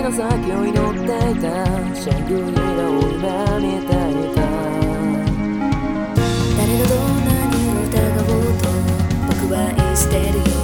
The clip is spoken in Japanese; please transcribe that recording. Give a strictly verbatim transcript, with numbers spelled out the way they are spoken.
の先を祈っていたシャングリラを今見ていた。 誰がどんなに疑おうと僕は愛してるよ。